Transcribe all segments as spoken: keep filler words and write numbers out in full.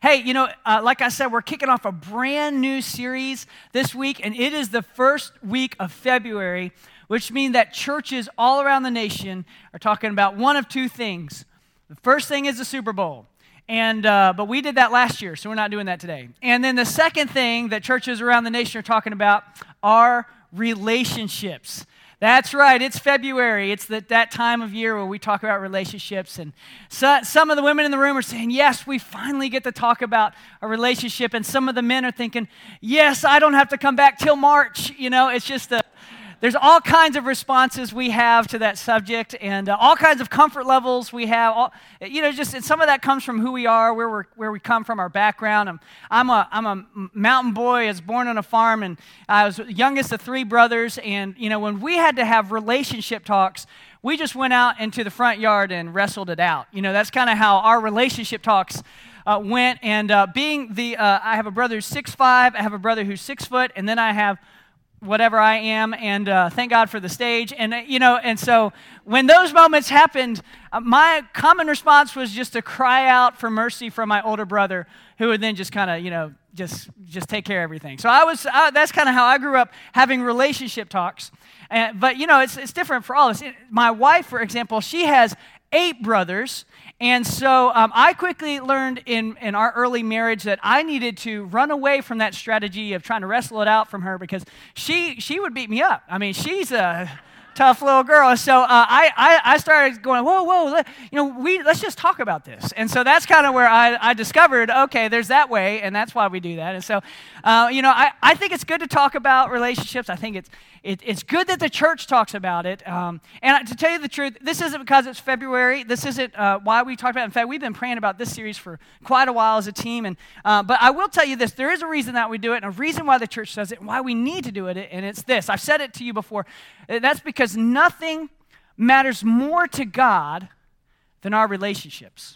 Hey, you know, uh, like I said, we're kicking off a brand new series this week, and it is the first week of February, which means that churches all around the nation are talking about one of two things. The first thing is the Super Bowl, and uh, but we did that last year, so we're not doing that today. And then the second thing that churches around the nation are talking about are relationships. That's right, it's February. It's the, that time of year where we talk about relationships. And so, some of the women in the room are saying, yes, we finally get to talk about a relationship. And some of the men are thinking, yes, I don't have to come back till March. You know, it's just a, there's all kinds of responses we have to that subject and uh, all kinds of comfort levels we have. All, you know, just and some of that comes from who we are, where we where we come from, our background. I'm, I'm a I'm a mountain boy. I was born on a farm, and I was the youngest of three brothers. And you know, when we had to have relationship talks, we just went out into the front yard and wrestled it out. You know, that's kind of how our relationship talks uh, went. And uh, being the uh, I have a brother who's six five. I have a brother who's six foot, and then I have whatever I am, and uh, thank God for the stage. And, uh, you know, and so when those moments happened, uh, my common response was just to cry out for mercy from my older brother, who would then just kind of, you know, just just take care of everything. So I was, I, that's kind of how I grew up, having relationship talks. And, but, you know, it's it's different for all of us. It, my wife, for example, she has eight brothers. And so um, I quickly learned in, in our early marriage that I needed to run away from that strategy of trying to wrestle it out from her, because she she would beat me up. I mean, she's a tough little girl. So uh, I, I I started going, whoa, whoa, let, you know, we let's just talk about this. And so that's kind of where I, I discovered, okay, there's that way, and that's why we do that. And so, uh, you know, I, I think it's good to talk about relationships. I think it's it, it's good that the church talks about it. Um, and to tell you the truth, this isn't because it's February. This isn't uh, why we talked about it. In fact, we've been praying about this series for quite a while as a team. And uh, but I will tell you this, there is a reason that we do it, and a reason why the church does it, and why we need to do it, and it's this. I've said it to you before. That's because nothing matters more to God than our relationships.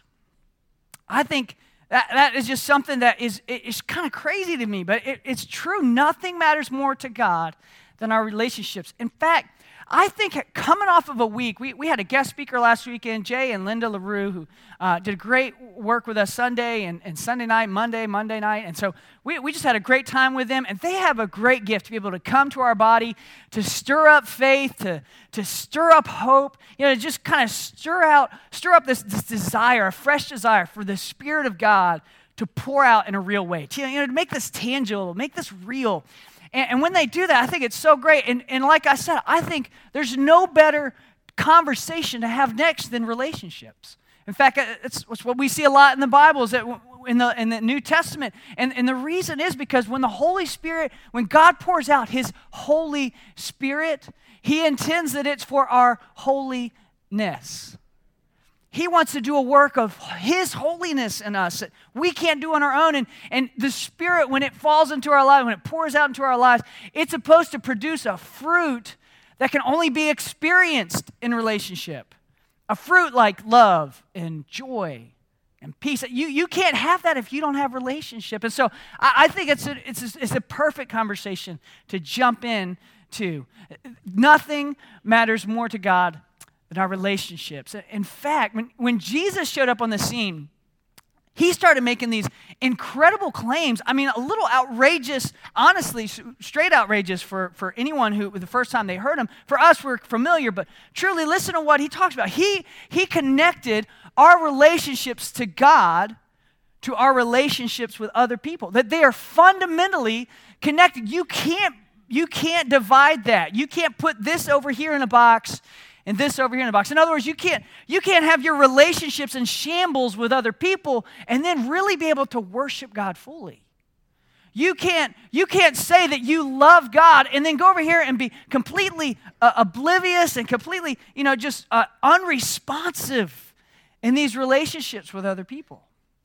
I think that, that is just something that is is kind of crazy to me, but it, it's true. Nothing matters more to God than our relationships. In fact, I think coming off of a week, we, we had a guest speaker last weekend, Jay and Linda LaRue, who uh, did great work with us Sunday and, and Sunday night, Monday, Monday night. And so we, we just had a great time with them. And they have a great gift to be able to come to our body, to stir up faith, to, to stir up hope, you know, to just kind of stir out, stir up this, this desire, a fresh desire for the Spirit of God to pour out in a real way, to, you know, to make this tangible, make this real. And, and when they do that, I think it's so great. And, and like I said, I think there's no better conversation to have next than relationships. In fact, it's, it's what we see a lot in the Bible, is that in the, in the New Testament. And, and the reason is because when the Holy Spirit, when God pours out His Holy Spirit, He intends that it's for our holiness. He wants to do a work of His holiness in us that we can't do on our own. And, and the Spirit, when it falls into our lives, when it pours out into our lives, it's supposed to produce a fruit that can only be experienced in relationship. A fruit like love and joy and peace. You, you can't have that if you don't have relationship. And so I, I think it's a, it's, a, it's a perfect conversation to jump in to. Nothing matters more to God than our relationships. In fact, when, when Jesus showed up on the scene, He started making these incredible claims. I mean, a little outrageous, honestly, straight outrageous for, for anyone who, the first time they heard Him. For us, we're familiar, but truly listen to what He talks about. He, he connected our relationships to God to our relationships with other people, that they are fundamentally connected. You can't, you can't divide that. You can't put this over here in a box and this over here in the box. In other words, you can't, you can't have your relationships in shambles with other people and then really be able to worship God fully. You can't, you can't say that you love God and then go over here and be completely uh, oblivious and completely, you know, just uh, unresponsive in these relationships with other people.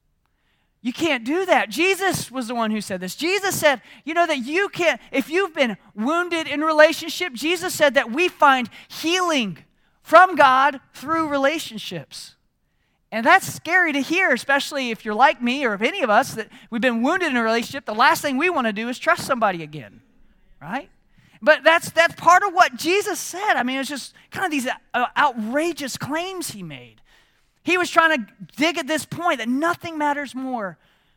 You can't do that. Jesus was the one who said this. Jesus said, you know, that you can't, if you've been wounded in relationship, Jesus said that we find healing from God through relationships. And that's scary to hear, especially if you're like me or if any of us, that we've been wounded in a relationship. The last thing we want to do is trust somebody again, right? But that's that's part of what Jesus said. I mean, it's just kind of these uh, outrageous claims He made. He was trying to dig at this point that nothing matters more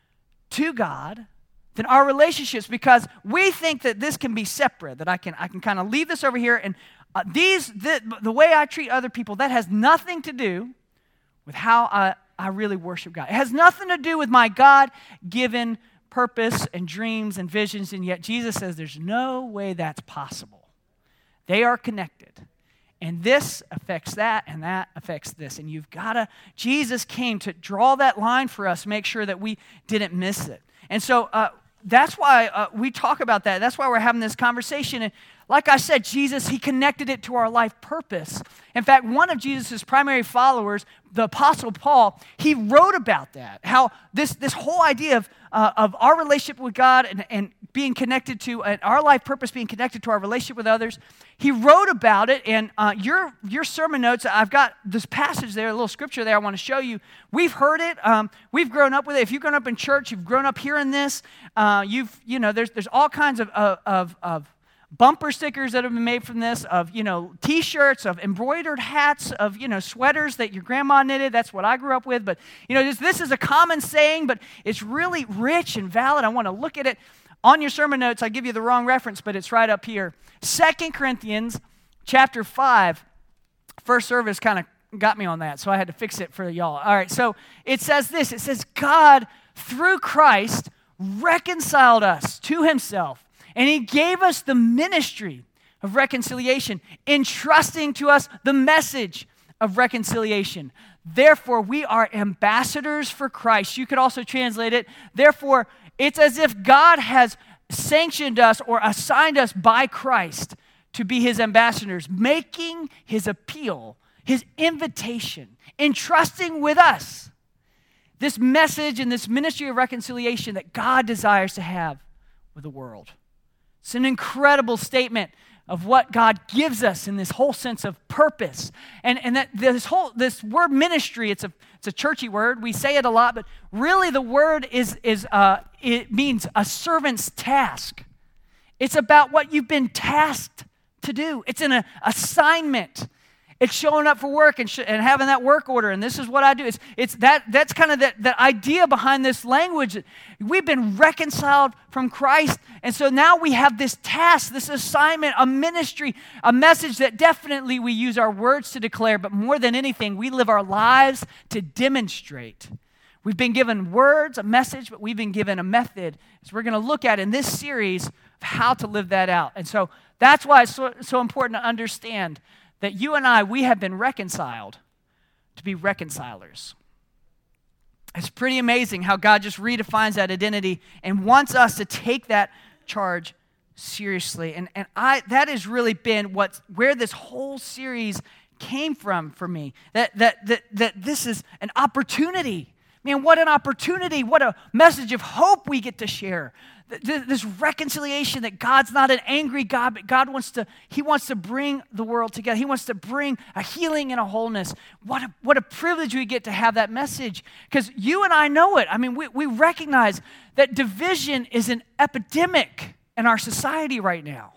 to God than our relationships, because we think that this can be separate, that I can I can kind of leave this over here, and uh, these the, the way I treat other people, that has nothing to do with how I, I really worship God. It has nothing to do with my God-given purpose and dreams and visions, and yet Jesus says there's no way that's possible. They are connected. And this affects that, and that affects this. And you've got to, Jesus came to draw that line for us, make sure that we didn't miss it. And so uh, that's why uh, we talk about that. That's why we're having this conversation. And like I said, Jesus, he connected it to our life purpose. In fact, one of Jesus' primary followers, the Apostle Paul, he wrote about that, how this, this whole idea of, uh, of our relationship with God and, and being connected to, and our life purpose being connected to our relationship with others, he wrote about it. And uh, your, your sermon notes, I've got this passage there, a little scripture there I want to show you. We've heard it. Um, we've grown up with it. If you've grown up in church, you've grown up hearing this. Uh, you've, you know, there's, there's all kinds of, of, of, of bumper stickers that have been made from this, of, you know, T-shirts, of embroidered hats, of, you know, sweaters that your grandma knitted. That's what I grew up with. But, you know, this, this is a common saying, but it's really rich and valid. I want to look at it. On your sermon notes, I give you the wrong reference, but it's right up here. Second Corinthians chapter five. First service kind of got me on that, so I had to fix it for y'all. All right, so it says this. It says, God, through Christ, reconciled us to himself, and he gave us the ministry of reconciliation, entrusting to us the message of reconciliation. Therefore, we are ambassadors for Christ. You could also translate it, therefore, it's as if God has sanctioned us or assigned us by Christ to be his ambassadors, making his appeal, his invitation, entrusting with us this message and this ministry of reconciliation that God desires to have with the world. It's an incredible statement of what God gives us in this whole sense of purpose. And, and that this whole, this word ministry, it's a, it's a churchy word. We say it a lot, but really the word is, is uh, it means a servant's task. It's about what you've been tasked to do. It's an uh, assignment. It's showing up for work and, sh- and having that work order, and this is what I do. It's, it's that, that's kind of the, the idea behind this language. We've been reconciled from Christ, and so now we have this task, this assignment, a ministry, a message that definitely we use our words to declare, but more than anything, we live our lives to demonstrate. We've been given words, a message, but we've been given a method. So we're going to look at in this series of how to live that out. And so that's why it's so, so important to understand that you and I, we have been reconciled to be reconcilers. It's pretty amazing how God just redefines that identity and wants us to take that charge seriously. And, and I that has really been what where this whole series came from for me. That, that, that, that this is an opportunity. Man, what an opportunity. What a message of hope we get to share. This reconciliation that God's not an angry God, but God wants to, he wants to bring the world together. He wants to bring a healing and a wholeness. What a, what a privilege we get to have that message. Because you and I know it. I mean, we, we recognize that division is an epidemic in our society right now.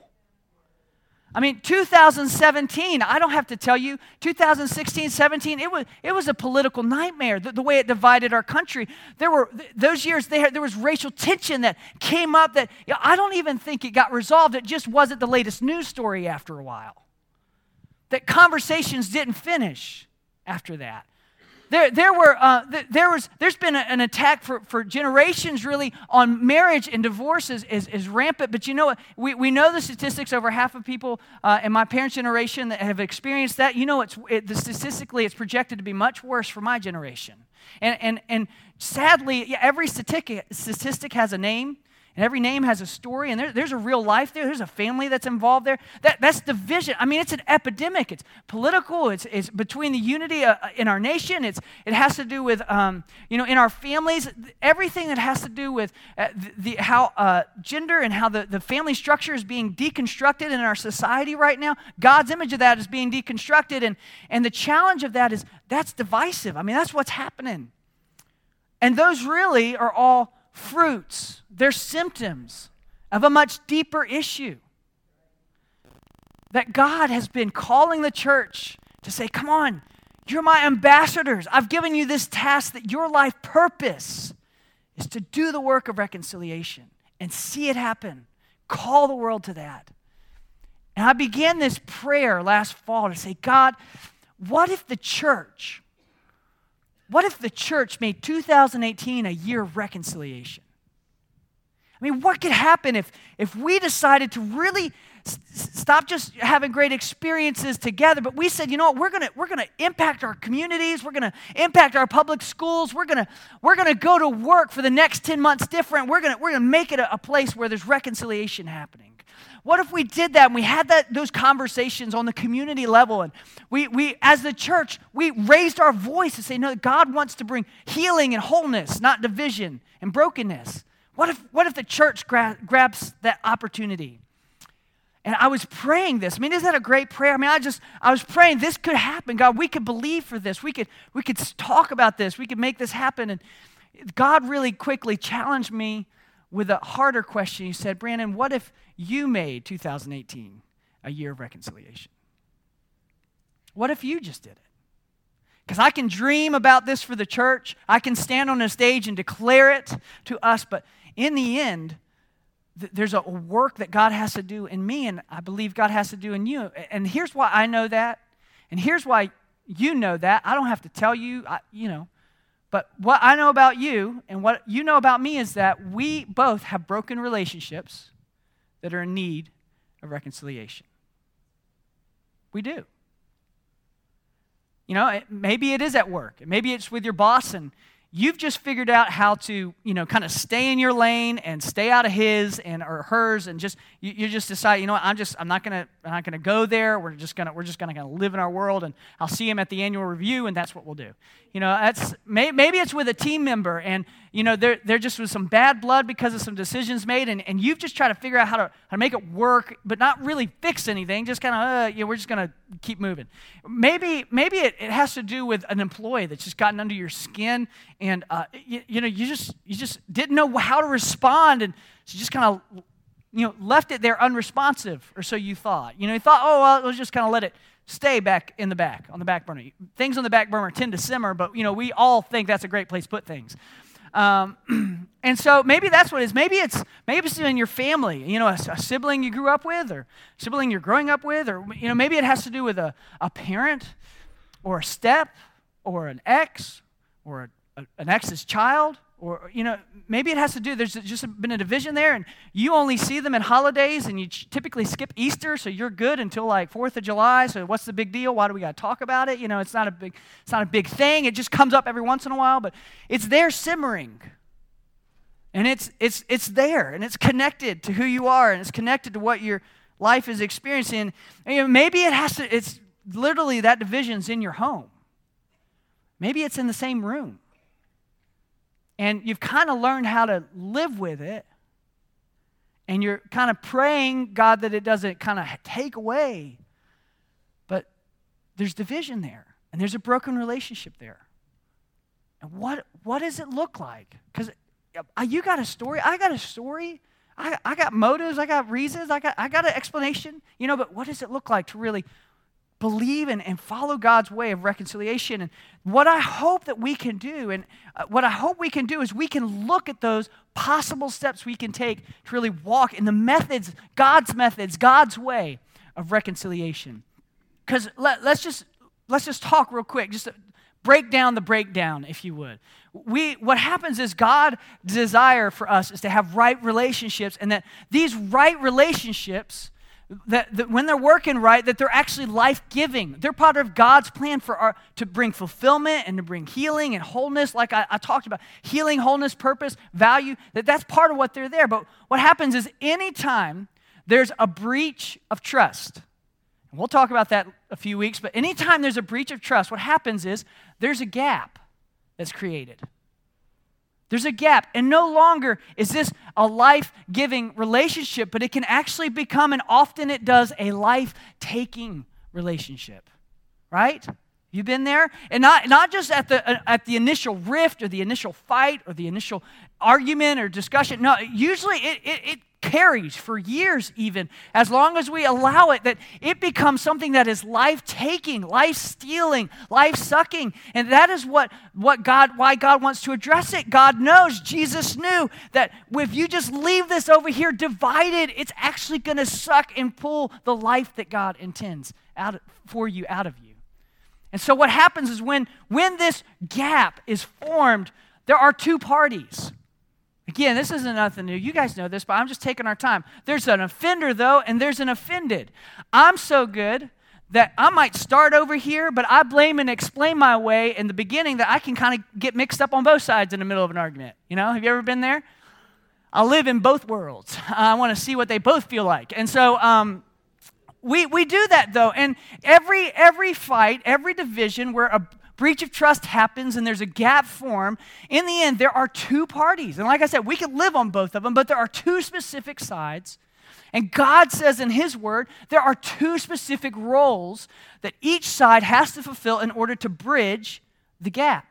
I mean, two thousand seventeen, I don't have to tell you, two thousand sixteen, seventeen, it was it was a political nightmare, the, the way it divided our country. There were, those years, they had, there was racial tension that came up that, you know, I don't even think it got resolved. It just wasn't the latest news story after a while. That conversations didn't finish after that. There, there were, uh, there was, there's been a, an attack for, for generations, really, on marriage and divorce is, is, is rampant. But you know what? We, we know the statistics. Over half of people uh, in my parents' generation that have experienced that. You know, it's it, the, statistically, it's projected to be much worse for my generation. And and and sadly, yeah, every statistic statistic has a name. And every name has a story, and there, there's a real life there. There's a family that's involved there. That, that's division. I mean, it's an epidemic. It's political. It's, it's between the unity uh, in our nation. It's, it has to do with, um, you know, in our families, everything that has to do with uh, the, the how uh, gender and how the, the family structure is being deconstructed in our society right now. God's image of that is being deconstructed, and, and the challenge of that is that's divisive. I mean, that's what's happening. And those really are all fruits. They're symptoms of a much deeper issue. That God has been calling the church to say, come on, you're my ambassadors. I've given you this task that your life purpose is to do the work of reconciliation and see it happen. Call the world to that. And I began this prayer last fall to say, God, what if the church, what if the church made two thousand eighteen a year of reconciliation? I mean, what could happen if, if we decided to really s- stop just having great experiences together, but we said, you know what, we're gonna we're gonna impact our communities, we're gonna impact our public schools, we're gonna we're gonna go to work for the next ten months different. We're gonna we're gonna make it a, a place where there's reconciliation happening. What if we did that and we had that those conversations on the community level, and we we as the church we raised our voice to say, no, God wants to bring healing and wholeness, not division and brokenness. What if, what if the church gra- grabs that opportunity? And I was praying this. I mean, isn't that a great prayer? I mean, I just, I was praying this could happen. God, we could believe for this. We could, we could talk about this. We could make this happen. And God really quickly challenged me with a harder question. He said, Brandon, what if you made two thousand eighteen a year of reconciliation? What if you just did it? Because I can dream about this for the church. I can stand on a stage and declare it to us, but in the end, th- there's a work that God has to do in me, and I believe God has to do in you. And here's why I know that, and here's why you know that. I don't have to tell you, I, you know, but what I know about you and what you know about me is that we both have broken relationships that are in need of reconciliation. We do. You know, maybe it is at work. Maybe it's with your boss, and you've just figured out how to, you know, kind of stay in your lane and stay out of his and or hers, and just you, you just decide, you know what, I'm just I'm not gonna I'm not gonna go there. We're just gonna we're just gonna kind of live in our world, and I'll see him at the annual review, and that's what we'll do. You know, that's may, maybe it's with a team member, and you know, there there just was some bad blood because of some decisions made, and, and you've just tried to figure out how to how to make it work, but not really fix anything. Just kind of, uh, you know, we're just gonna keep moving. Maybe maybe it, it has to do with an employee that's just gotten under your skin, and uh, you, you know, you just you just didn't know how to respond, and so you just kind of, you know, left it there unresponsive, or so you thought. You know, you thought, oh, well, let's just kind of let it stay back in the back, on the back burner. Things on the back burner tend to simmer, but, you know, we all think that's a great place to put things. Um, and so maybe that's what it is. Maybe it's maybe it's in your family, you know, a, a sibling you grew up with, or sibling you're growing up with, or, you know, maybe it has to do with a, a parent or a step or an ex or a, a, an ex's child. Or, you know, maybe it has to do, there's just been a division there, and you only see them at holidays, and you typically skip Easter, so you're good until like fourth of July, so what's the big deal? Why do we got to talk about it? You know, it's not a big, it's not a big thing. It just comes up every once in a while, but it's there simmering. And it's it's it's there, and it's connected to who you are, and it's connected to what your life is experiencing. And, you know, maybe it has to, it's literally that division's in your home. Maybe it's in the same room. And you've kind of learned how to live with it. And you're kind of praying, God, that it doesn't kind of take away. But there's division there. And there's a broken relationship there. And what what does it look like? Because you got a story. I got a story. I, I got motives. I got reasons. I got, I got an explanation. You know, but what does it look like to really believe and, and follow God's way of reconciliation? And what I hope that we can do, and uh, what I hope we can do is we can look at those possible steps we can take to really walk in the methods, God's methods, God's way of reconciliation. Because let, let's just let's just talk real quick, just to break down the breakdown, if you would. We what happens is God's desire for us is to have right relationships, and that these right relationships, That, that when they're working right, that they're actually life-giving. They're part of God's plan for our to bring fulfillment and to bring healing and wholeness, like I, I talked about. Healing, wholeness, purpose, value, that that's part of what they're there. But what happens is anytime there's a breach of trust, and we'll talk about that a few weeks, but anytime there's a breach of trust, what happens is there's a gap that's created. There's a gap, and no longer is this a life-giving relationship, but it can actually become, and often it does, a life-taking relationship, right? You been there? And not, not just at the uh, at the initial rift or the initial fight or the initial argument or discussion. No, usually it, it, it carries for years even, as long as we allow it, that it becomes something that is life-taking, life-stealing, life-sucking. And that is what, what God, why God wants to address it. God knows, Jesus knew, that if you just leave this over here divided, it's actually going to suck and pull the life that God intends out for you out of you. And so what happens is when, when this gap is formed, there are two parties. Again, this isn't nothing new. You guys know this, but I'm just taking our time. There's an offender, though, and there's an offended. I'm so good that I might start over here, but I blame and explain my way in the beginning that I can kind of get mixed up on both sides in the middle of an argument. You know, have you ever been there? I live in both worlds. I want to see what they both feel like. And so um, we we do that, though. And every every fight, every division where a breach of trust happens and there's a gap formed, in the end, there are two parties. And like I said, we can live on both of them, but there are two specific sides. And God says in His Word, there are two specific roles that each side has to fulfill in order to bridge the gap.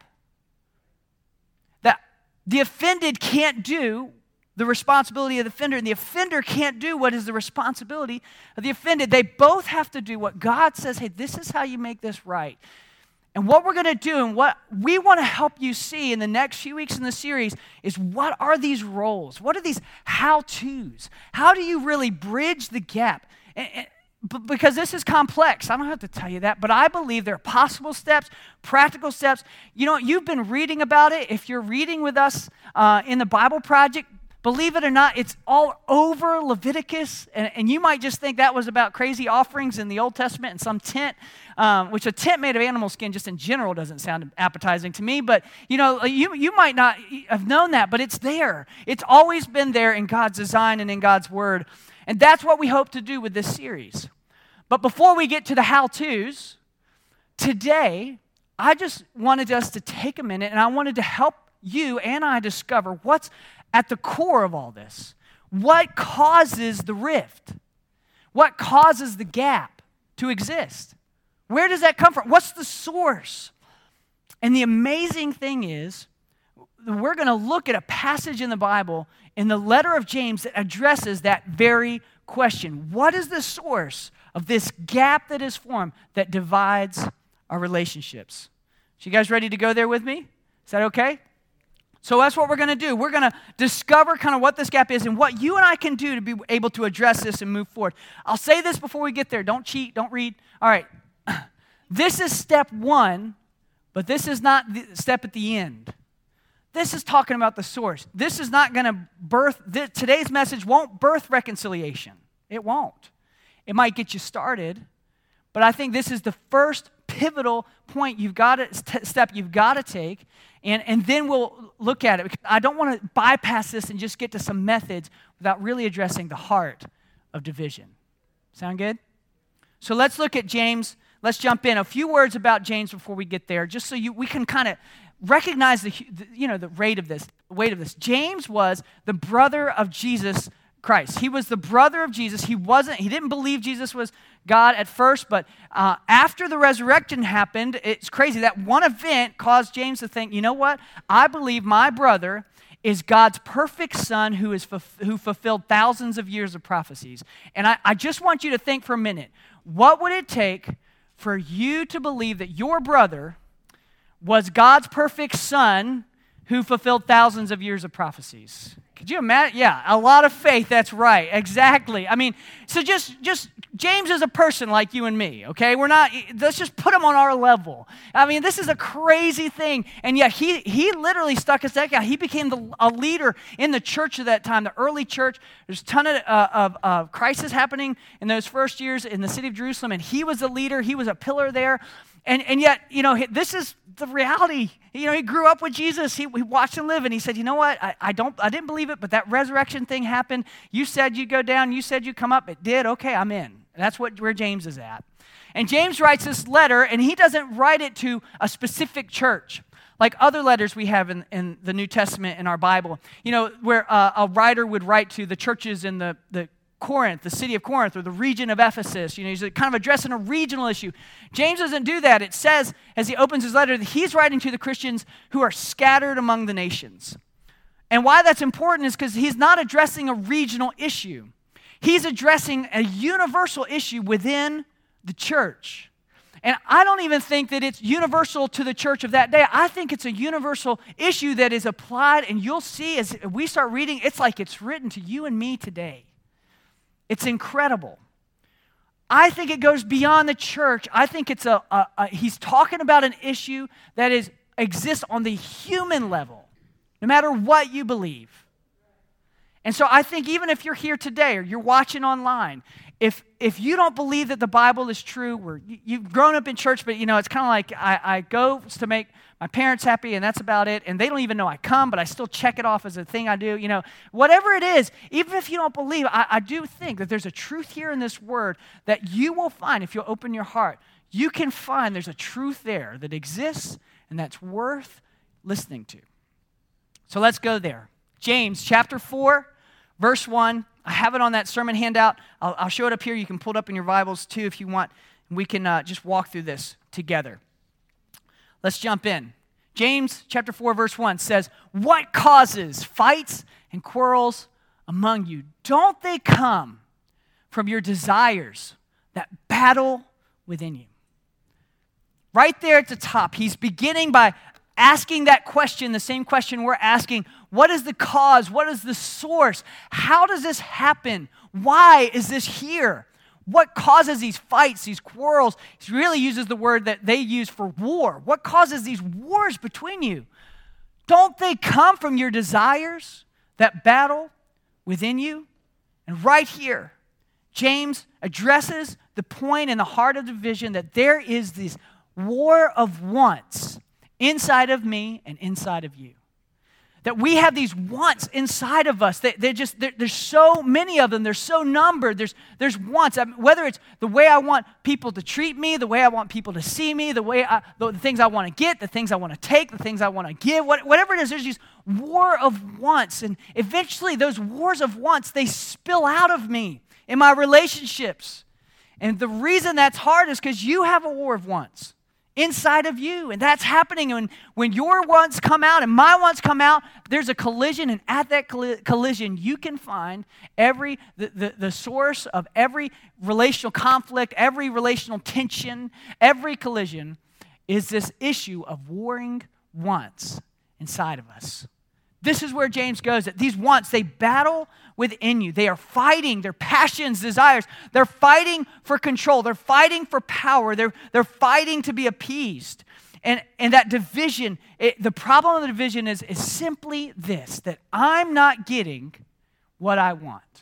That the offended can't do the responsibility of the offender, and the offender can't do what is the responsibility of the offended. They both have to do what God says, hey, this is how you make this right. And what we're going to do and what we want to help you see in the next few weeks in the series is what are these roles? What are these how-tos? How do you really bridge the gap? And, and, because this is complex. I don't have to tell you that, but I believe there are possible steps, practical steps. You know, you've been reading about it. If you're reading with us uh, in the Bible Project, believe it or not, it's all over Leviticus, and, and you might just think that was about crazy offerings in the Old Testament and some tent, um, which a tent made of animal skin just in general doesn't sound appetizing to me, but you know, you, you might not have known that, but it's there. It's always been there in God's design and in God's Word, and that's what we hope to do with this series. But before we get to the how-tos, today, I just wanted us to take a minute, and I wanted to help you and I discover what's at the core of all this. What causes the rift? What causes the gap to exist? Where does that come from? What's the source? And the amazing thing is, we're going to look at a passage in the Bible, in the letter of James, that addresses that very question. What is the source of this gap that is formed that divides our relationships? So you guys ready to go there with me? Is that okay? So that's what we're going to do. We're going to discover kind of what this gap is and what you and I can do to be able to address this and move forward. I'll say this before we get there. Don't cheat. Don't read. All right. This is step one, but this is not the step at the end. This is talking about the source. This is not going to birth, this, today's message won't birth reconciliation. It won't. It might get you started, but I think this is the first pivotal point you've got to, step you've got to take, and, and then we'll look at it. Because I don't want to bypass this and just get to some methods without really addressing the heart of division. Sound good? So let's look at James. Let's jump in. A few words about James before we get there, just so you we can kind of recognize the, the you know the rate of this, weight of this. James was the brother of Jesus Christ. He was the brother of Jesus. He wasn't, he didn't believe Jesus was God at first, but uh, after the resurrection happened, it's crazy. That one event caused James to think, you know what? I believe my brother is God's perfect son who is who fulfilled thousands of years of prophecies. And I, I just want you to think for a minute, what would it take for you to believe that your brother was God's perfect son who fulfilled thousands of years of prophecies? Could you imagine? Yeah, a lot of faith, that's right, exactly. I mean, so just, just James is a person like you and me, okay? We're not, let's just put him on our level. I mean, this is a crazy thing, and yet he he literally stuck his neck out. He became the, a leader in the church of that time, the early church. There's a ton of, uh, of, of crisis happening in those first years in the city of Jerusalem, and he was a leader. He was a pillar there. And and yet, you know, this is the reality. You know, he grew up with Jesus. He, he watched him live, and he said, you know what? I, I don't, I didn't believe it, but that resurrection thing happened. You said you'd go down. You said you'd come up. It did. Okay, I'm in. That's what where James is at. And James writes this letter, and he doesn't write it to a specific church like other letters we have in, in the New Testament in our Bible. You know, where uh, a writer would write to the churches in the the Corinth, the city of Corinth, or the region of Ephesus. You know, he's kind of addressing a regional issue. James doesn't do that. It says, as he opens his letter, that he's writing to the Christians who are scattered among the nations. And why that's important is because he's not addressing a regional issue. He's addressing a universal issue within the church. And I don't even think that it's universal to the church of that day. I think it's a universal issue that is applied, and you'll see as we start reading, it's like it's written to you and me today. It's incredible. I think it goes beyond the church. I think it's a, a, a he's talking about an issue that is exists on the human level, no matter what you believe. And so I think even if you're here today or you're watching online, if if you don't believe that the Bible is true, or you, you've grown up in church, but you know, it's kind of like I, I go to make my parents happy and that's about it, and they don't even know I come, but I still check it off as a thing I do, you know, whatever it is, even if you don't believe, I, I do think that there's a truth here in this word that you will find if you'll open your heart. You can find there's a truth there that exists and that's worth listening to. So let's go there. James chapter four, verse one. I have it on that sermon handout. I'll, I'll show it up here. You can pull it up in your Bibles too if you want. We can uh, just walk through this together. Let's jump in. James chapter four, verse one says, "What causes fights and quarrels among you? Don't they come from your desires that battle within you?" Right there at the top, he's beginning by asking that question, the same question we're asking. What is the cause? What is the source? How does this happen? Why is this here? What causes these fights, these quarrels? He really uses the word that they use for war. What causes these wars between you? Don't they come from your desires that battle within you? And right here, James addresses the point in the heart of the division that there is this war of wants inside of me and inside of you. That we have these wants inside of us. They, they're just, they're, there's so many of them. They're so numbered. There's, there's wants. I mean, whether it's the way I want people to treat me, the way I want people to see me, the way I, the, the things I want to get, the things I want to take, the things I want to give, what, whatever it is, there's these war of wants. And eventually those wars of wants, they spill out of me in my relationships. And the reason that's hard is because you have a war of wants inside of you, and that's happening. And when your wants come out and my wants come out, there's a collision, and at that colli- collision, you can find every the, the, the source of every relational conflict, every relational tension, every collision is this issue of warring wants inside of us. This is where James goes, that these wants, they battle within you. They are fighting their passions, desires. They're fighting for control. They're fighting for power. They're, they're fighting to be appeased. And, and that division, it, the problem of the division is, is simply this, that I'm not getting what I want.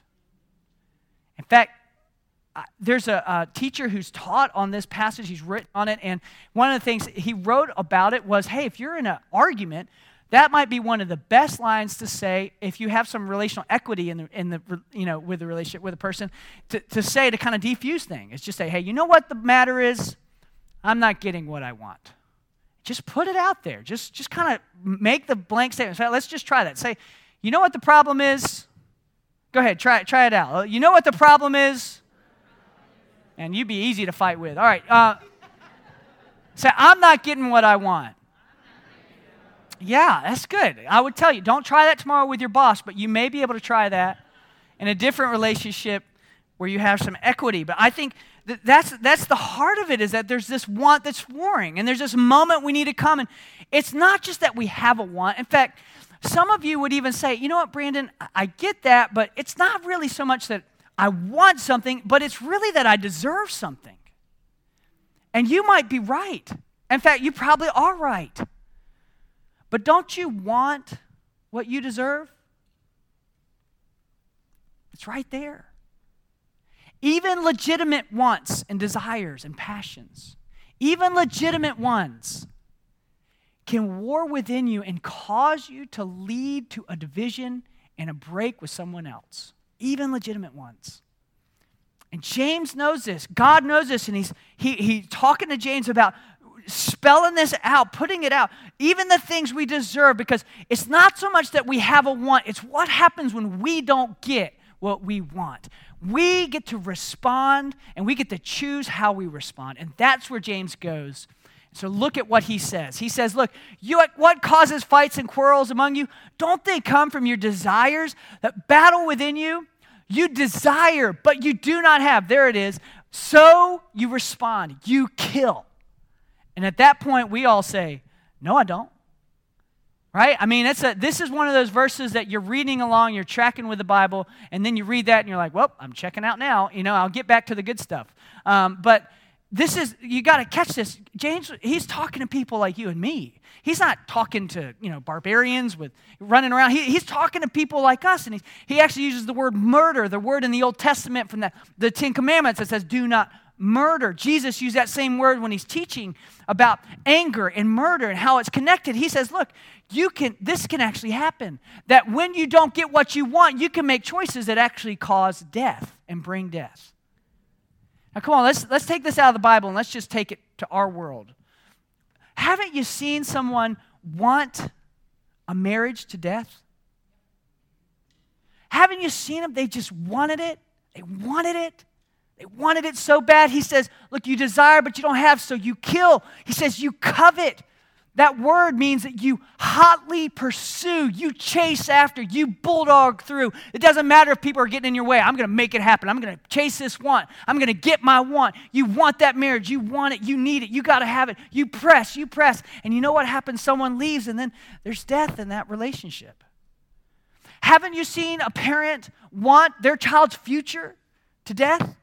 In fact, there's a, a teacher who's taught on this passage. He's written on it. And one of the things he wrote about it was, hey, if you're in an argument, that might be one of the best lines to say if you have some relational equity in the, in the you know, with the relationship with a person, to, to say to kind of defuse things. It's just say, hey, you know what the matter is? I'm not getting what I want. Just put it out there. Just, just kind of make the blank statement. So let's just try that. Say, you know what the problem is? Go ahead, try it, try it out. You know what the problem is? And you'd be easy to fight with. All right. Uh, say, I'm not getting what I want. Yeah, that's good. I would tell you, don't try that tomorrow with your boss, but you may be able to try that in a different relationship where you have some equity. But I think that that's, that's the heart of it, is that there's this want that's warring, and there's this moment we need to come. And it's not just that we have a want. In fact, some of you would even say, you know what, Brandon, I get that, but it's not really so much that I want something, but it's really that I deserve something. And you might be right. In fact, you probably are right. But don't you want what you deserve? It's right there. Even legitimate wants and desires and passions, even legitimate ones, can war within you and cause you to lead to a division and a break with someone else. Even legitimate ones. And James knows this. God knows this, and he's he, he's talking to James about spelling this out, putting it out, even the things we deserve, because it's not so much that we have a want, it's what happens when we don't get what we want. We get to respond, and we get to choose how we respond, and that's where James goes. So look at what he says. He says, look, you, what causes fights and quarrels among you? Don't they come from your desires that battle within you? You desire, but you do not have. There it is. So you respond. You kill. And at that point, we all say, no, I don't. Right? I mean, it's a, this is one of those verses that you're reading along, you're tracking with the Bible, and then you read that and you're like, well, I'm checking out now. You know, I'll get back to the good stuff. Um, but this is, you got to catch this. James, he's talking to people like you and me. He's not talking to, you know, barbarians with running around. He, he's talking to people like us, and he, he actually uses the word murder, the word in the Old Testament from the, the Ten Commandments that says, do not murder. Jesus used that same word when he's teaching about anger and murder and how it's connected. He says, look, you can, this can actually happen. That when you don't get what you want, you can make choices that actually cause death and bring death. Now come on, let's, let's take this out of the Bible and let's just take it to our world. Haven't you seen someone want a marriage to death? Haven't you seen them? They just wanted it. They wanted it. They wanted it so bad. He says, look, you desire, but you don't have, so you kill. He says, you covet. That word means that you hotly pursue, you chase after, you bulldog through. It doesn't matter if people are getting in your way. I'm going to make it happen. I'm going to chase this want. I'm going to get my want. You want that marriage. You want it. You need it. You got to have it. You press, you press. And you know what happens? Someone leaves, and then there's death in that relationship. Haven't you seen a parent want their child's future to death?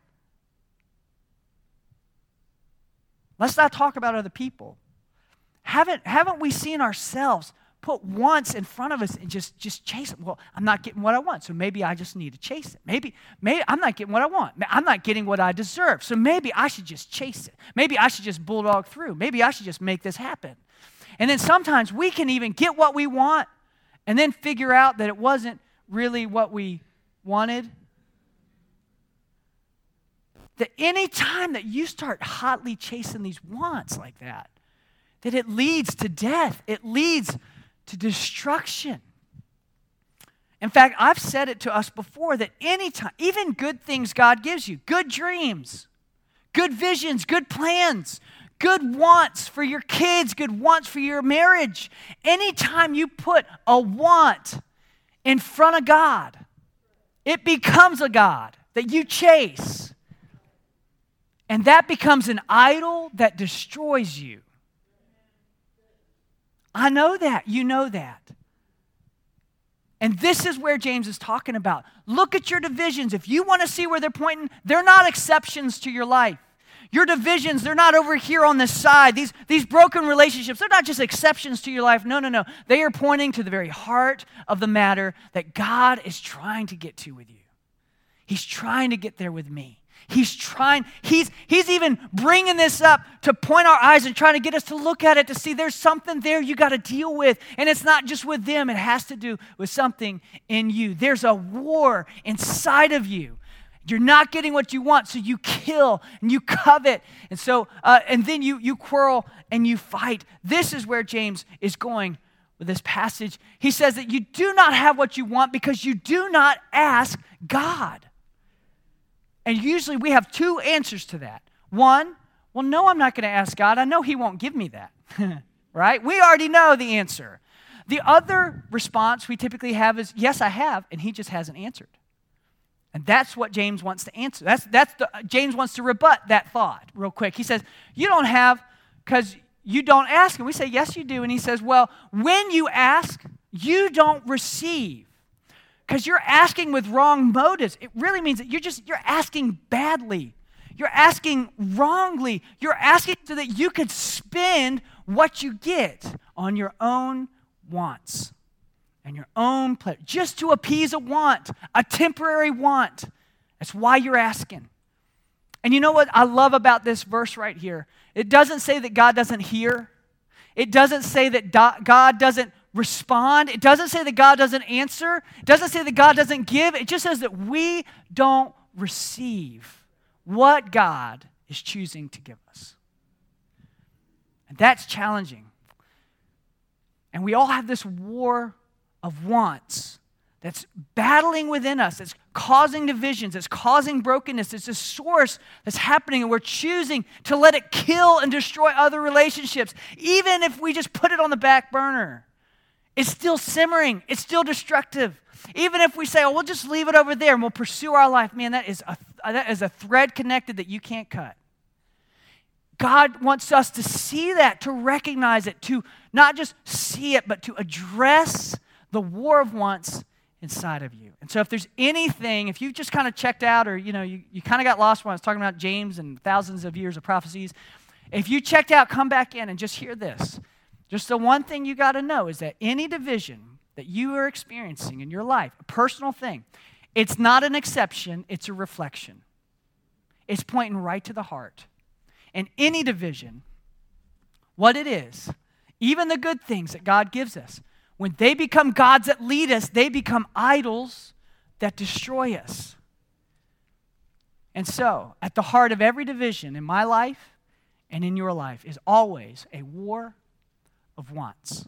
Let's not talk about other people. Haven't, haven't we seen ourselves put wants in front of us and just, just chase it? Well, I'm not getting what I want, so maybe I just need to chase it. Maybe, maybe I'm not getting what I want. I'm not getting what I deserve, so maybe I should just chase it. Maybe I should just bulldog through. Maybe I should just make this happen. And then sometimes we can even get what we want and then figure out that it wasn't really what we wanted. That any time that you start hotly chasing these wants like that, that it leads to death. It leads to destruction. In fact, I've said it to us before that anytime, even good things God gives you, good dreams, good visions, good plans, good wants for your kids, good wants for your marriage, anytime you put a want in front of God, it becomes a God that you chase. And that becomes an idol that destroys you. I know that. You know that. And this is where James is talking about. Look at your divisions. If you want to see where they're pointing, they're not exceptions to your life. Your divisions, they're not over here on this side. These, these broken relationships, they're not just exceptions to your life. No, no, no. They are pointing to the very heart of the matter that God is trying to get to with you. He's trying to get there with me. He's trying, he's, he's even bringing this up to point our eyes and trying to get us to look at it to see there's something there you got to deal with. And it's not just with them. It has to do with something in you. There's a war inside of you. You're not getting what you want, so you kill and you covet. And so, uh, and then you, you quarrel and you fight. This is where James is going with this passage. He says that you do not have what you want because you do not ask God. And usually we have two answers to that. One, well, no, I'm not going to ask God. I know He won't give me that, right? We already know the answer. The other response we typically have is, yes, I have, and He just hasn't answered. And that's what James wants to answer. That's, that's the, James wants to rebut that thought real quick. He says, you don't have because you don't ask. And we say, yes, you do. And he says, well, when you ask, you don't receive. Because you're asking with wrong motives. It really means that you're just, you're asking badly. You're asking wrongly. You're asking so that you could spend what you get on your own wants and your own pleasure, just to appease a want, a temporary want. That's why you're asking. And you know what I love about this verse right here? It doesn't say that God doesn't hear. It doesn't say that God doesn't respond. It doesn't say that God doesn't answer. It doesn't say that God doesn't give. It just says that we don't receive what God is choosing to give us. And that's challenging. And we all have this war of wants that's battling within us, that's causing divisions, that's causing brokenness. It's a source that's happening, and we're choosing to let it kill and destroy other relationships. Even if we just put it on the back burner, it's still simmering. It's still destructive. Even if we say, oh, we'll just leave it over there and we'll pursue our life, man, that is a, that is a thread connected that you can't cut. God wants us to see that, to recognize it, to not just see it, but to address the war of wants inside of you. And so if there's anything, if you just kind of checked out or, you know, you, you kind of got lost when I was talking about James and thousands of years of prophecies, if you checked out, come back in and just hear this. Just the one thing you got to know is that any division that you are experiencing in your life, a personal thing, it's not an exception, it's a reflection. It's pointing right to the heart. And any division, what it is, even the good things that God gives us, when they become gods that lead us, they become idols that destroy us. And so, at the heart of every division in my life and in your life is always a war of wants.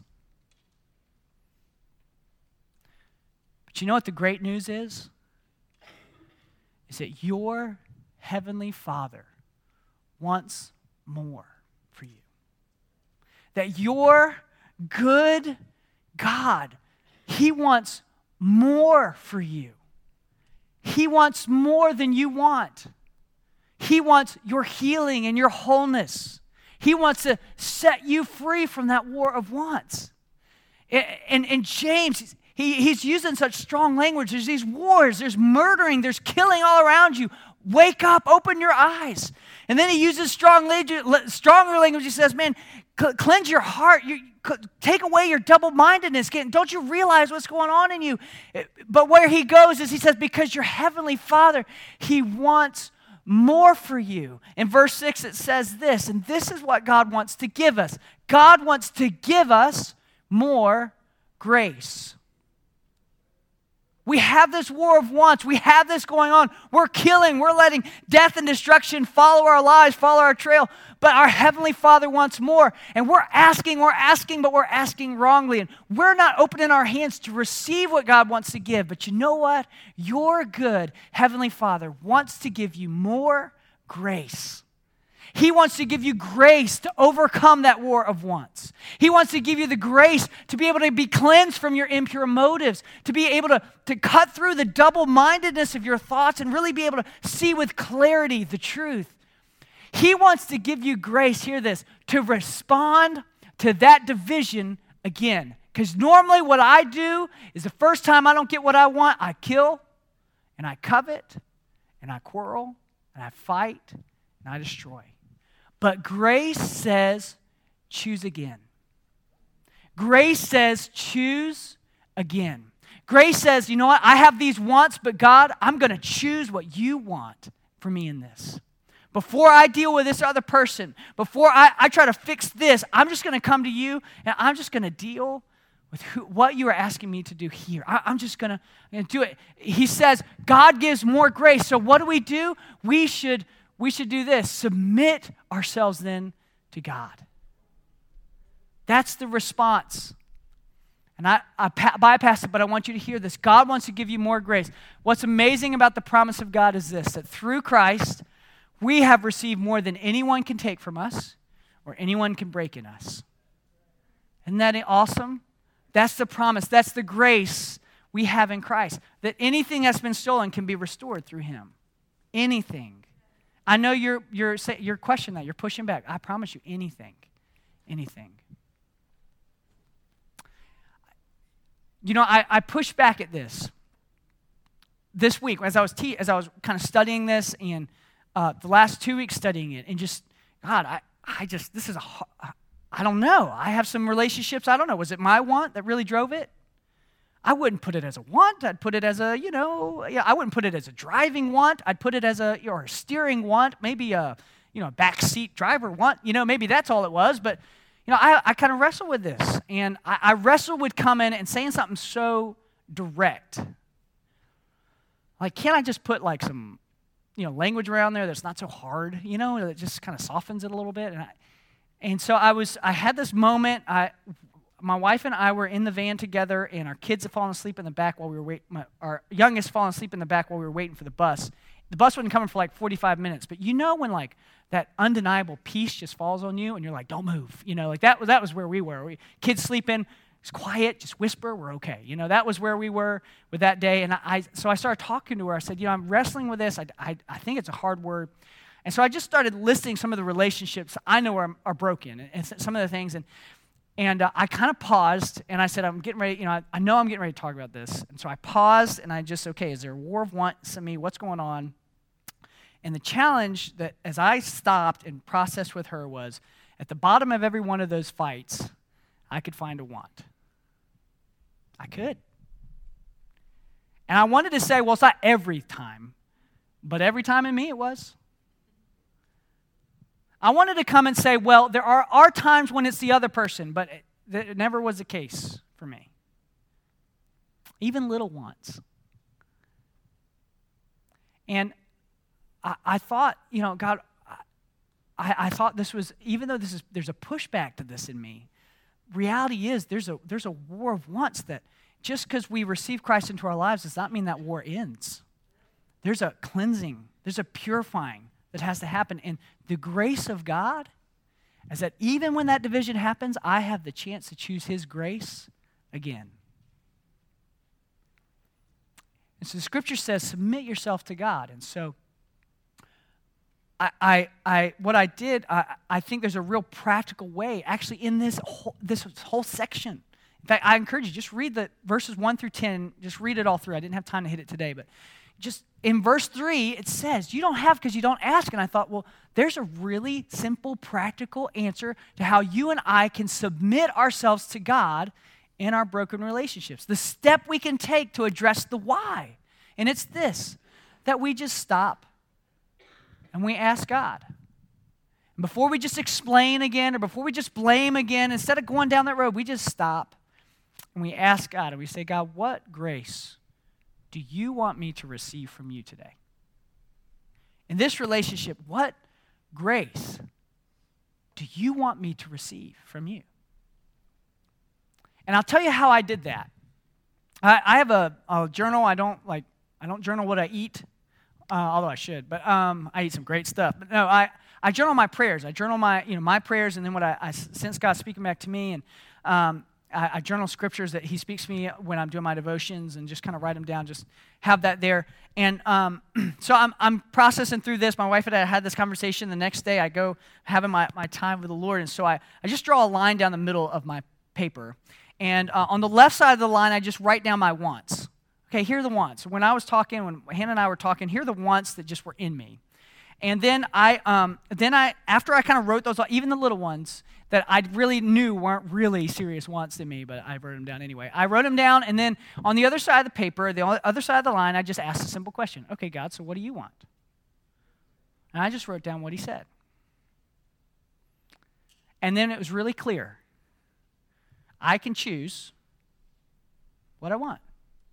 But you know what the great news is? Is that your heavenly Father wants more for you. That your good God, He wants more for you. He wants more than you want. He wants your healing and your wholeness. He wants to set you free from that war of wants. And, and, and James, he, he's using such strong language. There's these wars, there's murdering, there's killing all around you. Wake up, open your eyes. And then he uses strong language, stronger language. He says, man, cleanse your heart. You, take away your double-mindedness. Don't you realize what's going on in you? But where he goes is he says, because your heavenly Father, He wants more for you. In verse six, it says this, and this is what God wants to give us. God wants to give us more grace. We have this war of wants. We have this going on. We're killing. We're letting death and destruction follow our lives, follow our trail. But our Heavenly Father wants more. And we're asking, we're asking, but we're asking wrongly. And we're not opening our hands to receive what God wants to give. But you know what? Your good Heavenly Father wants to give you more grace. He wants to give you grace to overcome that war of wants. He wants to give you the grace to be able to be cleansed from your impure motives, to be able to, to cut through the double-mindedness of your thoughts and really be able to see with clarity the truth. He wants to give you grace, hear this, to respond to that division again. Because normally what I do is the first time I don't get what I want, I kill, and I covet, and I quarrel, and I fight, and I destroy. But grace says, choose again. Grace says, choose again. Grace says, you know what? I have these wants, but God, I'm going to choose what you want for me in this. Before I deal with this other person, before I, I try to fix this, I'm just going to come to you, and I'm just going to deal with who, what you are asking me to do here. I, I'm just going to do it. He says, God gives more grace. So what do we do? We should We should do this, submit ourselves then to God. That's the response. And I, I pa- bypass it, but I want you to hear this. God wants to give you more grace. What's amazing about the promise of God is this, that through Christ, we have received more than anyone can take from us or anyone can break in us. Isn't that awesome? That's the promise. That's the grace we have in Christ, that anything that's been stolen can be restored through Him. Anything. I know you're you're you're questioning that. You're pushing back. I promise you, anything, anything. You know, I, I push back at this this week as I was te- as I was kind of studying this, and uh, the last two weeks studying it, and just God, I I just this is a I don't know. I have some relationships. I don't know. Was it my want that really drove it? I wouldn't put it as a want. I'd put it as a, you know, yeah, I wouldn't put it as a driving want. I'd put it as a, or a steering want, maybe a, you know, a backseat driver want. You know, maybe that's all it was. But, you know, I, I kind of wrestle with this. And I, I wrestle with coming and saying something so direct. Like, can't I just put like some, you know, language around there that's not so hard, you know, that just kind of softens it a little bit? And I, and so I was, I had this moment, I, my wife and I were in the van together, and our kids had fallen asleep in the back while we were waiting. My, our youngest fallen asleep in the back while we were waiting for the bus. The bus wasn't coming for like forty-five minutes, but you know when like that undeniable peace just falls on you, and you're like, don't move. You know, like that, that was where we were. We, kids sleeping, it's quiet, just whisper, we're okay. You know, that was where we were with that day. And I, I so I started talking to her. I said, you know, I'm wrestling with this. I, I, I think it's a hard word. And so I just started listing some of the relationships I know are, are broken, and, and some of the things. And And uh, I kind of paused, and I said, I'm getting ready, you know, I, I know I'm getting ready to talk about this. And so I paused, and I just, okay, is there a war of wants in me? What's going on? And the challenge that, as I stopped and processed with her, was at the bottom of every one of those fights, I could find a want. I could. And I wanted to say, well, it's not every time, but every time in me it was. I wanted to come and say, well, there are, are times when it's the other person, but it, it never was the case for me. Even little wants. And I, I thought, you know, God, I, I thought this was, even though this is, there's a pushback to this in me, reality is there's a there's a war of wants that just because we receive Christ into our lives does not mean that war ends. There's a cleansing, there's a purifying that has to happen. And the grace of God is that even when that division happens, I have the chance to choose His grace again. And so the scripture says, submit yourself to God. And so I, I, I what I did, I, I think there's a real practical way, actually, in this whole, this whole section. In fact, I encourage you, just read the verses one through ten, just read it all through. I didn't have time to hit it today, but just in verse three, it says, you don't have because you don't ask. And I thought, well, there's a really simple, practical answer to how you and I can submit ourselves to God in our broken relationships. The step we can take to address the why. And it's this, that we just stop and we ask God. And before we just explain again or before we just blame again, instead of going down that road, we just stop and we ask God and we say, God, what grace do you want me to receive from you today? In this relationship, what grace do you want me to receive from you? And I'll tell you how I did that. I, I have a, a journal. I don't like. I don't journal what I eat, uh, although I should. But um, I eat some great stuff. But no, I, I journal my prayers. I journal my you know my prayers, and then what I, I sense God speaking back to me, and um, I, I journal scriptures that He speaks to me when I'm doing my devotions, and just kind of write them down. Just have that there. And um, so I'm I'm processing through this. My wife and I had this conversation. The next day, I go having my, my time with the Lord, and so I, I just draw a line down the middle of my paper. And uh, on the left side of the line, I just write down my wants. Okay, here are the wants. When I was talking, when Hannah and I were talking, here are the wants that just were in me. And then I, um, then I, after I kind of wrote those, even the little ones that I really knew weren't really serious wants to me, but I wrote them down anyway. I wrote them down, and then on the other side of the paper, the other side of the line, I just asked a simple question. Okay, God, so what do you want? And I just wrote down what He said. And then it was really clear. I can choose what I want.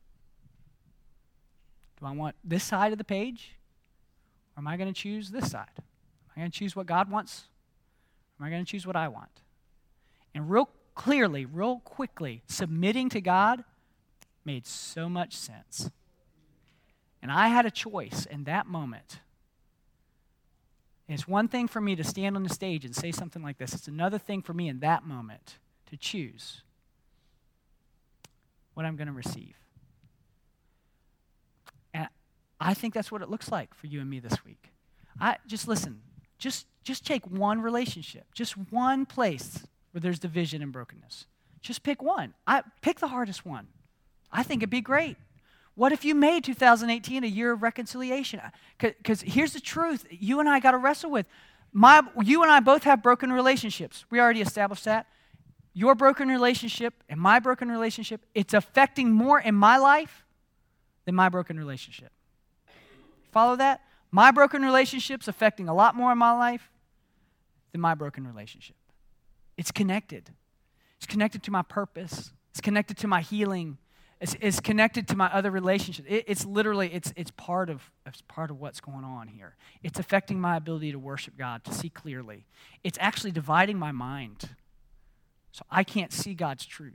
Do I want this side of the page? Or am I going to choose this side? Am I going to choose what God wants? Or am I going to choose what I want? And real clearly, real quickly, submitting to God made so much sense. And I had a choice in that moment. And it's one thing for me to stand on the stage and say something like this. It's another thing for me in that moment to choose what I'm going to receive. And I think that's what it looks like for you and me this week. I just listen, just just take one relationship, just one place where there's division and brokenness. Just pick one. I pick the hardest one. I think it'd be great. What if you made two thousand eighteen a year of reconciliation? Because here's the truth you and I got to wrestle with. My, you and I both have broken relationships. We already established that. Your broken relationship and my broken relationship, it's affecting more in my life than my broken relationship. Follow that? My broken relationship's affecting a lot more in my life than my broken relationship. It's connected. It's connected to my purpose. It's connected to my healing. It's, it's connected to my other relationships. It, it's literally, it's it's part of it's part of what's going on here. It's affecting my ability to worship God, to see clearly. It's actually dividing my mind. So I can't see God's truth.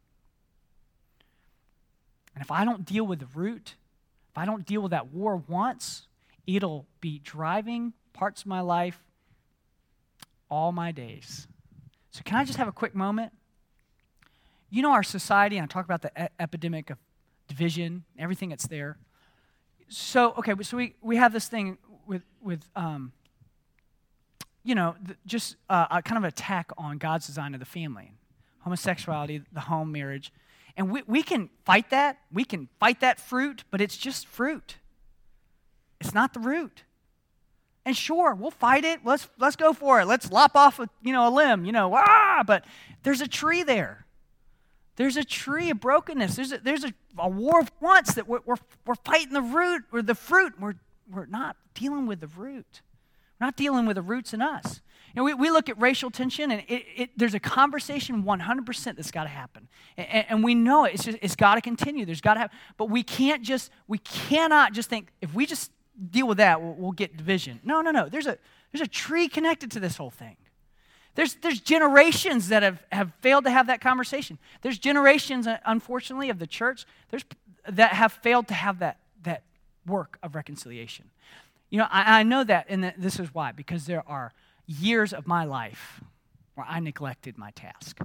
And if I don't deal with the root, if I don't deal with that war of wants, it'll be driving parts of my life all my days. So can I just have a quick moment? You know our society, and I talk about the e- epidemic of division, everything that's there. So, okay, so we, we have this thing with, with um, you know, the, just uh, a kind of attack on God's design of the family, homosexuality, the home, marriage. And we, we can fight that. We can fight that fruit, but it's just fruit. It's not the root. And sure, we'll fight it. Let's let's go for it. Let's lop off a, you know, a limb, you know, ah, but there's a tree there. There's a tree of brokenness. There's a, there's a, a war of wants that we're, we're, we're fighting the root or the fruit. We're, we're not dealing with the root. We're not dealing with the roots in us. You know, we, we look at racial tension, and it, it, there's a conversation one hundred percent that's got to happen. And, and we know it. It's, just, it's got to continue. There's got to have, but we can't just, we cannot just think, if we just deal with that, we'll, we'll get division. No, no, no. There's a, there's a tree connected to this whole thing. There's, there's generations that have, have failed to have that conversation. There's generations, unfortunately, of the church there's, that have failed to have that, that work of reconciliation. You know, I, I know that, and this is why, because there are years of my life where I neglected my task.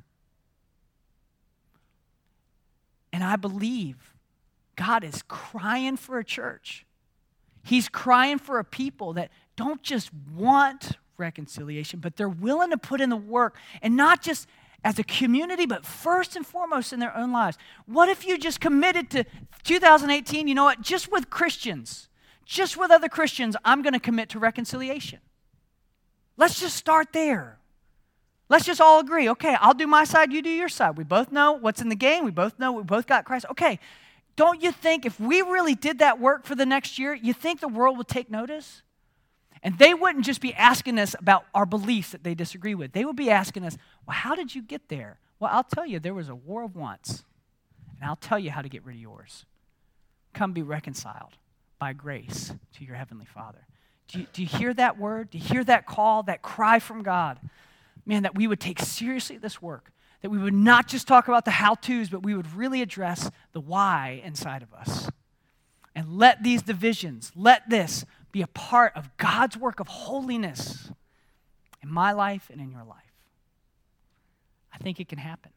And I believe God is crying for a church. He's crying for a people that don't just want reconciliation, but they're willing to put in the work, and not just as a community, but first and foremost in their own lives. What if you just committed to two thousand eighteen, you know what, just with Christians, just with other Christians, I'm going to commit to reconciliation. Let's just start there. Let's just all agree, okay, I'll do my side, you do your side. We both know what's in the game. We both know we both got Christ. Okay, don't you think if we really did that work for the next year, you think the world would take notice? And they wouldn't just be asking us about our beliefs that they disagree with. They would be asking us, well, how did you get there? Well, I'll tell you, there was a war of wants, and I'll tell you how to get rid of yours. Come be reconciled by grace to your heavenly Father. Do you, do you hear that word? Do you hear that call, that cry from God? Man, that we would take seriously this work, that we would not just talk about the how-tos, but we would really address the why inside of us. And let these divisions, let this be a part of God's work of holiness in my life and in your life. I think it can happen.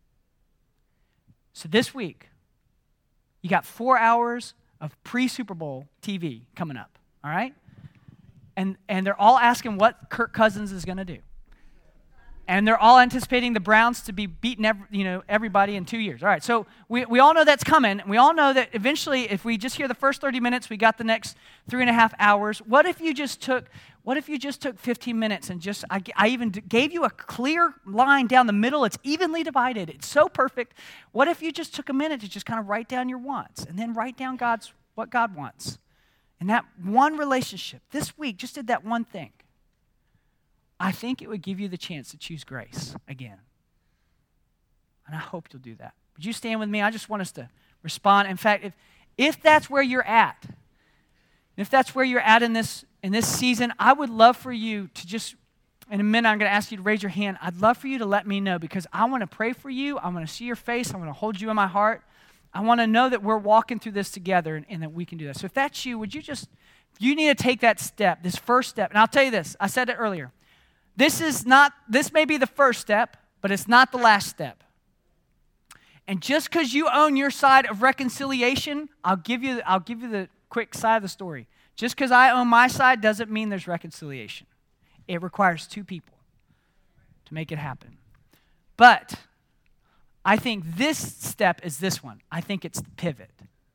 So this week, you got four hours of pre-Super Bowl T V coming up, all right? And, and they're all asking what Kirk Cousins is going to do. And they're all anticipating the Browns to be beating every, you know, everybody in two years. All right, so we, we all know that's coming. We all know that eventually, if we just hear the first thirty minutes, we got the next three and a half hours. What if you just took, what if you just took fifteen minutes and just, I, I even gave you a clear line down the middle. It's evenly divided. It's so perfect. What if you just took a minute to just kind of write down your wants and then write down God's, what God wants? And that one relationship, this week, just did that one thing. I think it would give you the chance to choose grace again. And I hope you'll do that. Would you stand with me? I just want us to respond. In fact, if, if that's where you're at, if that's where you're at in this, in this season, I would love for you to just, in a minute, I'm going to ask you to raise your hand. I'd love for you to let me know, because I want to pray for you. I want to see your face. I want to hold you in my heart. I want to know that we're walking through this together, and, and that we can do that. So if that's you, would you just, you need to take that step, this first step. And I'll tell you this, I said it earlier. This is not, this may be the first step, but it's not the last step. And just because you own your side of reconciliation, I'll give you, I'll give you the quick side of the story. Just because I own my side doesn't mean there's reconciliation. It requires two people to make it happen. But I think this step is this one. I think it's the pivot.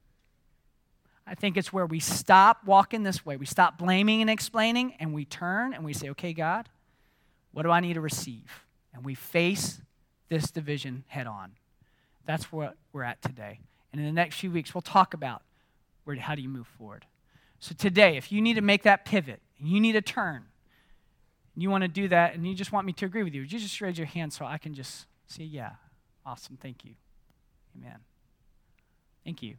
I think it's where we stop walking this way. We stop blaming and explaining, and we turn and we say, okay, God, what do I need to receive? And we face this division head on. That's what we're at today. And in the next few weeks, we'll talk about where, how do you move forward. So today, if you need to make that pivot, and you need a turn, and you want to do that, and you just want me to agree with you, would you just raise your hand so I can just say, yeah, awesome, thank you. Amen. Thank you.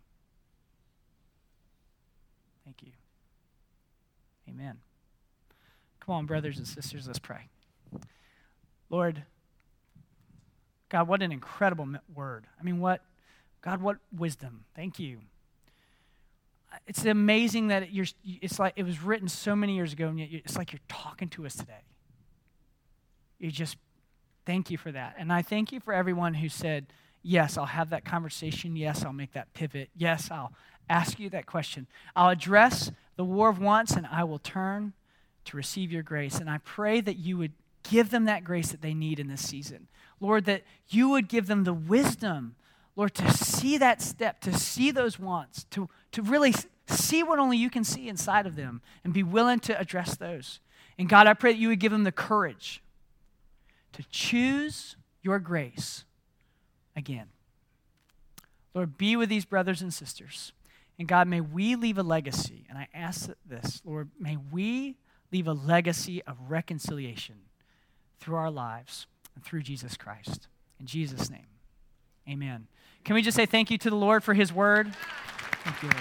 Thank you. Amen. Come on, brothers and sisters, let's pray. Lord, God, what an incredible word. I mean, what, God, what wisdom. Thank you. It's amazing that you're, it's like it was written so many years ago, and yet it's like you're talking to us today. You just, thank you for that. And I thank you for everyone who said, yes, I'll have that conversation. Yes, I'll make that pivot. Yes, I'll ask you that question. I'll address the war of wants, and I will turn to receive your grace. And I pray that you would give them that grace that they need in this season. Lord, that you would give them the wisdom, Lord, to see that step, to see those wants, to, to really see what only you can see inside of them and be willing to address those. And God, I pray that you would give them the courage to choose your grace again. Lord, be with these brothers and sisters. And God, may we leave a legacy. And I ask this, Lord, may we leave a legacy of reconciliation through our lives and through Jesus Christ. In Jesus' name, amen. Can we just say thank you to the Lord for his word? Thank you, Lord.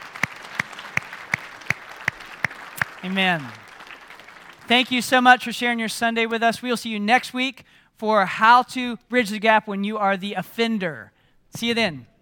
Amen. Thank you so much for sharing your Sunday with us. We'll see you next week for how to bridge the gap when you are the offender. See you then.